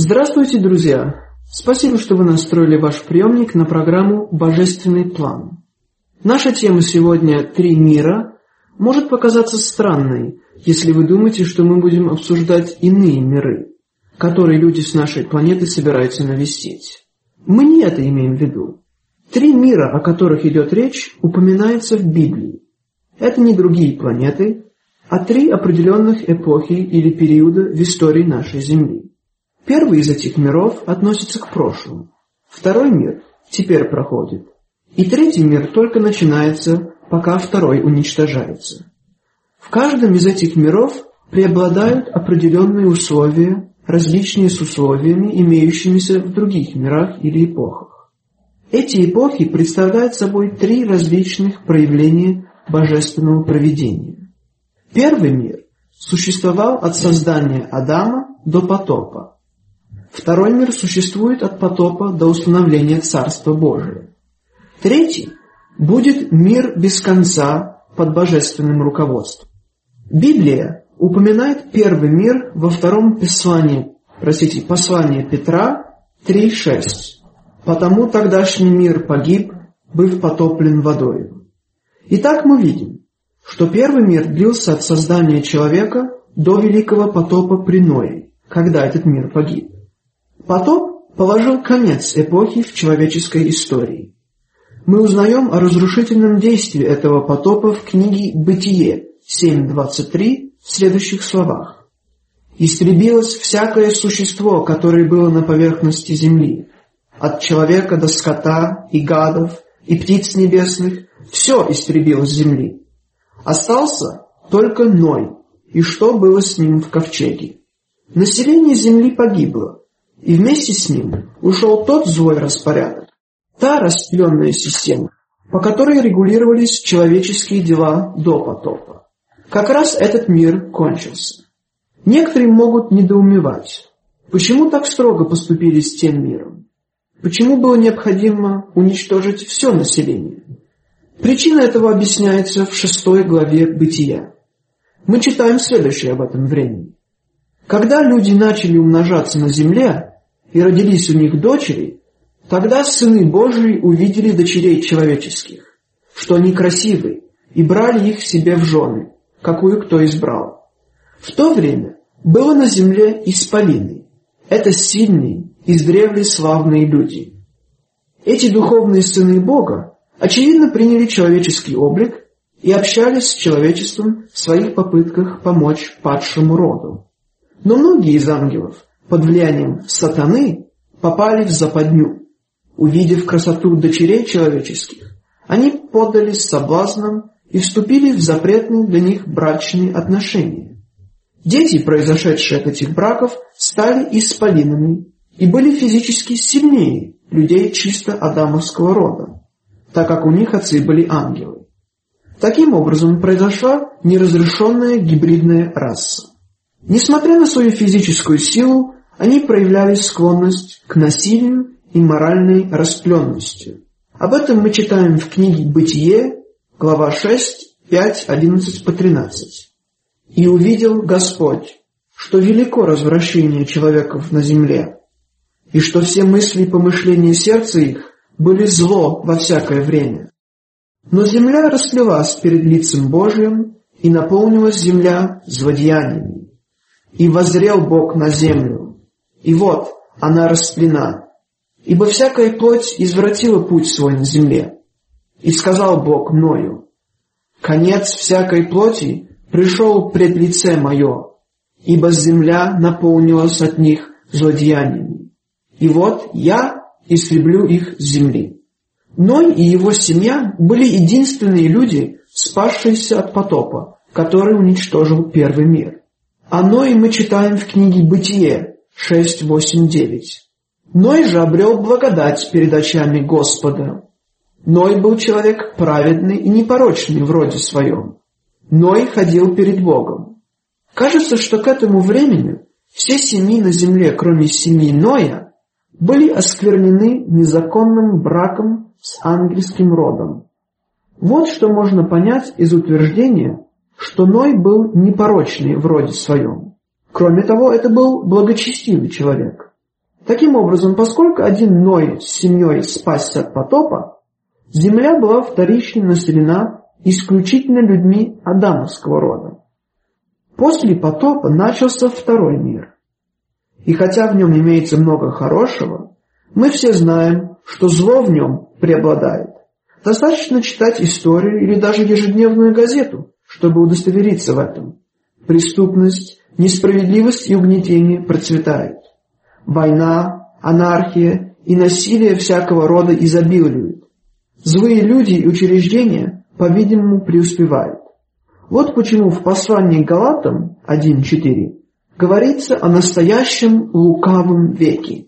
Здравствуйте, друзья! Спасибо, что вы настроили ваш приемник на программу «Божественный план». Наша тема сегодня «Три мира» может показаться странной, если вы думаете, что мы будем обсуждать иные миры, которые люди с нашей планеты собираются навестить. Мы не это имеем в виду. Три мира, о которых идет речь, упоминаются в Библии. Это не другие планеты, а три определенных эпохи или периода в истории нашей Земли. Первый из этих миров относится к прошлому. Второй мир теперь проходит. И третий мир только начинается, пока второй уничтожается. В каждом из этих миров преобладают определенные условия, различные с условиями, имеющимися в других мирах или эпохах. Эти эпохи представляют собой три различных проявления божественного провидения. Первый мир существовал от создания Адама до потопа. Второй мир существует от потопа до установления Царства Божия. Третий будет мир без конца под божественным руководством. Библия упоминает первый мир во втором послании Петра 3:6. «Потому тогдашний мир погиб, быв потоплен водою». Итак, мы видим, что первый мир длился от создания человека до великого потопа при Ное, когда этот мир погиб. Потоп положил конец эпохи в человеческой истории. Мы узнаем о разрушительном действии этого потопа в книге «Бытие» 7:23 в следующих словах. «Истребилось всякое существо, которое было на поверхности земли, от человека до скота и гадов, и птиц небесных, все истребилось с земли. Остался только Ной, и что было с ним в ковчеге. Население земли погибло, и вместе с ним ушел тот злой распорядок, та распыленная система, по которой регулировались человеческие дела до потопа. Как раз этот мир кончился. Некоторые могут недоумевать, почему так строго поступили с тем миром? Почему было необходимо уничтожить все население? Причина этого объясняется в 6 главе Бытия. Мы читаем следующее об этом времени. «Когда люди начали умножаться на земле, и родились у них дочери, тогда сыны Божии увидели дочерей человеческих, что они красивы, и брали их себе в жены, какую кто избрал. В то время было на земле исполины. Это сильные, издревле славные люди. Эти духовные сыны Бога, очевидно, приняли человеческий облик и общались с человечеством в своих попытках помочь падшему роду. Но многие из ангелов под влиянием сатаны попали в западню. Увидев красоту дочерей человеческих, они поддались соблазнам и вступили в запретные для них брачные отношения. Дети, произошедшие от этих браков, стали исполинами и были физически сильнее людей чисто адамовского рода, так как у них отцы были ангелы. Таким образом произошла неразрешенная гибридная раса. Несмотря на свою физическую силу, они проявляли склонность к насилию и моральной распленности. Об этом мы читаем в книге «Бытие», глава 6, 5, 11 по 13. «И увидел Господь, что велико развращение человеков на земле, и что все мысли и помышления сердца их были зло во всякое время. Но земля расплелась перед лицем Божиим, и наполнилась земля злодеяниями. И воззрел Бог на землю, и вот она расплена, ибо всякая плоть извратила путь свой на земле. И сказал Бог Ною: конец всякой плоти пришел пред лице мое, ибо земля наполнилась от них злодеяниями. И вот я истреблю их с земли». Ной и его семья были единственные люди, спасшиеся от потопа, который уничтожил первый мир. О Ное мы читаем в книге «Бытие» 6, 8, 9. «Ной же обрел благодать перед очами Господа. Ной был человек праведный и непорочный в роде своем. Ной ходил перед Богом». Кажется, что к этому времени все семьи на земле, кроме семьи Ноя, были осквернены незаконным браком с ангельским родом. Вот что можно понять из утверждения, что Ной был непорочный в роде своем. Кроме того, это был благочестивый человек. Таким образом, поскольку один Ной с семьей спасся от потопа, земля была вторично населена исключительно людьми адамовского рода. После потопа начался второй мир. И хотя в нем имеется много хорошего, мы все знаем, что зло в нем преобладает. Достаточно читать историю или даже ежедневную газету, чтобы удостовериться в этом. Преступность, несправедливость и угнетение процветают. Война, анархия и насилие всякого рода изобилуют. Злые люди и учреждения, по-видимому, преуспевают. Вот почему в послании к Галатам 1:4 говорится о настоящем лукавом веке.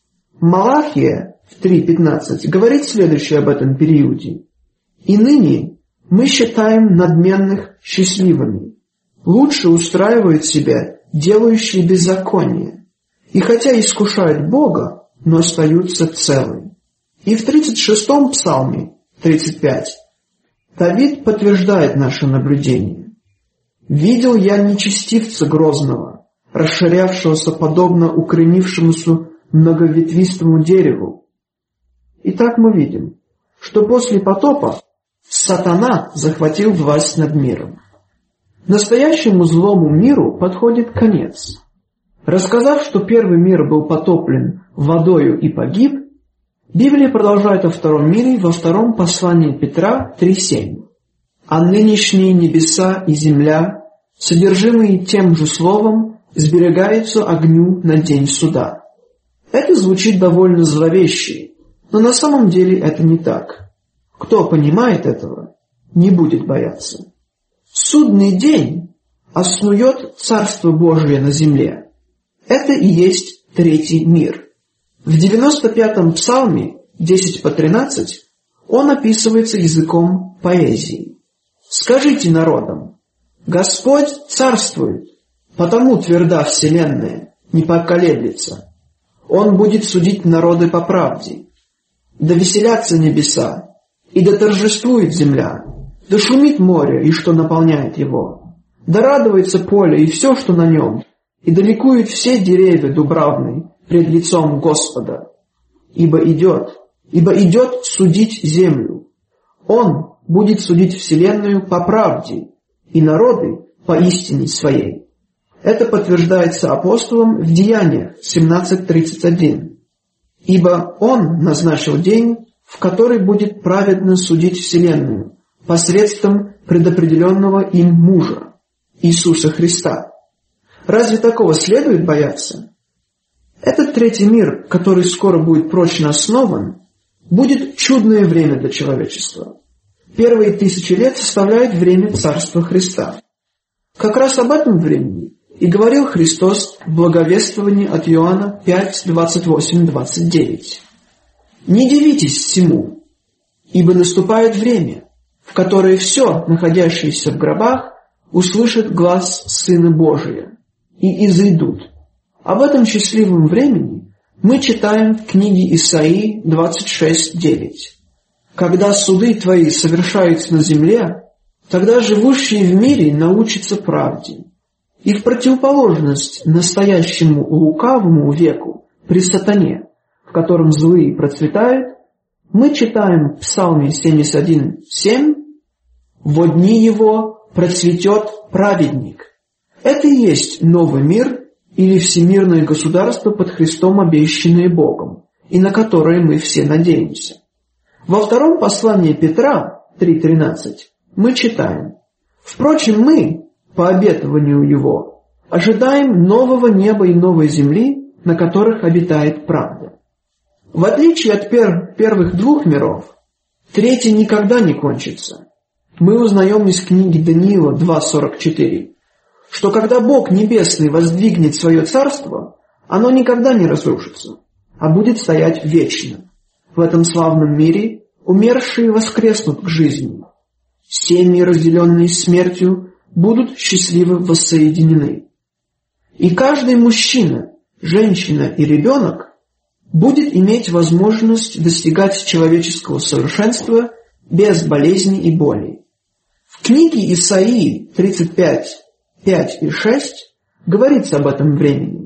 Малахия в 3:15 говорит следующее об этом периоде. «И ныне мы считаем надменных счастливыми, лучше устраивают себя делающие беззаконие, и хотя искушают Бога, но остаются целы». И в 36-м псалме 35 Давид подтверждает наше наблюдение. «Видел я нечестивца грозного, расширявшегося подобно укоренившемуся многоветвистому дереву». Итак, мы видим, что после потопа сатана захватил власть над миром. Настоящему злому миру подходит конец. Рассказав, что первый мир был потоплен водою и погиб, Библия продолжает о втором мире во втором послании Петра 3:7. «А нынешние небеса и земля, содержимые тем же словом, сберегаются огню на день суда». Это звучит довольно зловеще, но на самом деле это не так. Кто понимает этого, не будет бояться. Судный день основет Царство Божие на земле. Это и есть третий мир. В 95-м псалме 10-13 он описывается языком поэзии. «Скажите народам, Господь царствует, потому тверда вселенная, не поколеблется. Он будет судить народы по правде. Да веселятся небеса, и да торжествует земля, да шумит море, и что наполняет его. Да радуется поле и все, что на нем, и да ликуют все деревья дубравные пред лицом Господа. Ибо идет судить землю. Он будет судить вселенную по правде, и народы по истине своей». Это подтверждается апостолом в Деяниях 17:31. «Ибо Он назначил день, в который будет праведно судить вселенную посредством предопределенного им мужа, Иисуса Христа». Разве такого следует бояться? Этот третий мир, который скоро будет прочно основан, будет чудное время для человечества. Первые 1000 лет составляют время Царства Христа. Как раз об этом времени и говорил Христос в благовествовании от Иоанна 5:28-29. «Не дивитесь всему, ибо наступает время, в которое все, находящиеся в гробах, услышат глас Сына Божия и изыдут». Об этом счастливом времени мы читаем в книге Исаии 26:9. «Когда суды твои совершаются на земле, тогда живущие в мире научатся правде». И в противоположность настоящему лукавому веку при сатане, в котором злые процветают, мы читаем в Псалме 71:7: «Во дни его процветет праведник». Это и есть новый мир или всемирное государство под Христом, обещанное Богом, и на которое мы все надеемся. Во втором послании Петра 3:13 мы читаем: «Впрочем, мы, по обетованию Его, ожидаем нового неба и новой земли, на которых обитает правда». В отличие от первых двух миров, третий никогда не кончится. Мы узнаем из книги Даниила 2:44, что когда Бог Небесный воздвигнет свое царство, оно никогда не разрушится, а будет стоять вечно. В этом славном мире умершие воскреснут к жизни. Семьи, разделенные смертью, будут счастливо воссоединены. И каждый мужчина, женщина и ребенок будет иметь возможность достигать человеческого совершенства без болезни и боли. В книге Исаии 35:5 и 6 говорится об этом времени.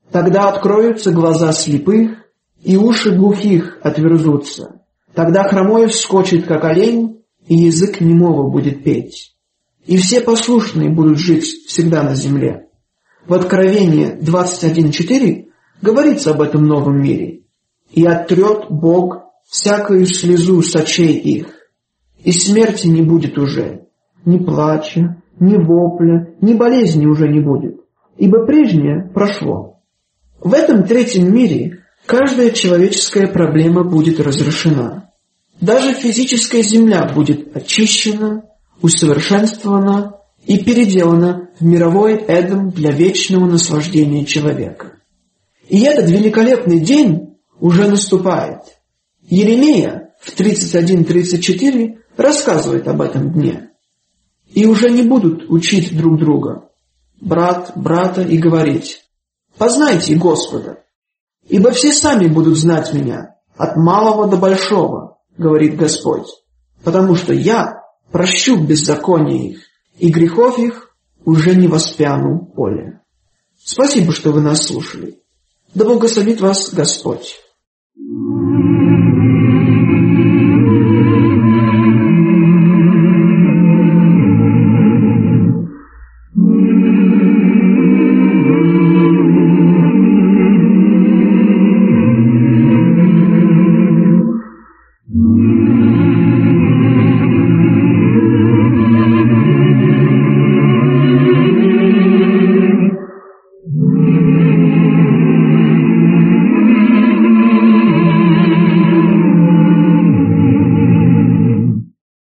Тогда откроются глаза слепых, и уши глухих отверзутся. Тогда хромой вскочит, как олень, и язык немого будет петь. И все послушные будут жить всегда на земле. В Откровении 21:4 говорится об этом новом мире. «И оттрет Бог всякую слезу с очей их, и смерти не будет уже, ни плача, ни вопля, ни болезни уже не будет, ибо прежнее прошло». В этом третьем мире каждая человеческая проблема будет разрешена. Даже физическая земля будет очищена, усовершенствована и переделана в мировой Эдем для вечного наслаждения человека. И этот великолепный день уже наступает. Иеремия в 31:34 рассказывает об этом дне. «И уже не будут учить друг друга, брат брата, и говорить: познайте Господа, ибо все сами будут знать меня, от малого до большого, говорит Господь, потому что я прощу беззаконие их, и грехов их уже не воспряну более». Спасибо, что вы нас слушали. Да благословит вас Господь.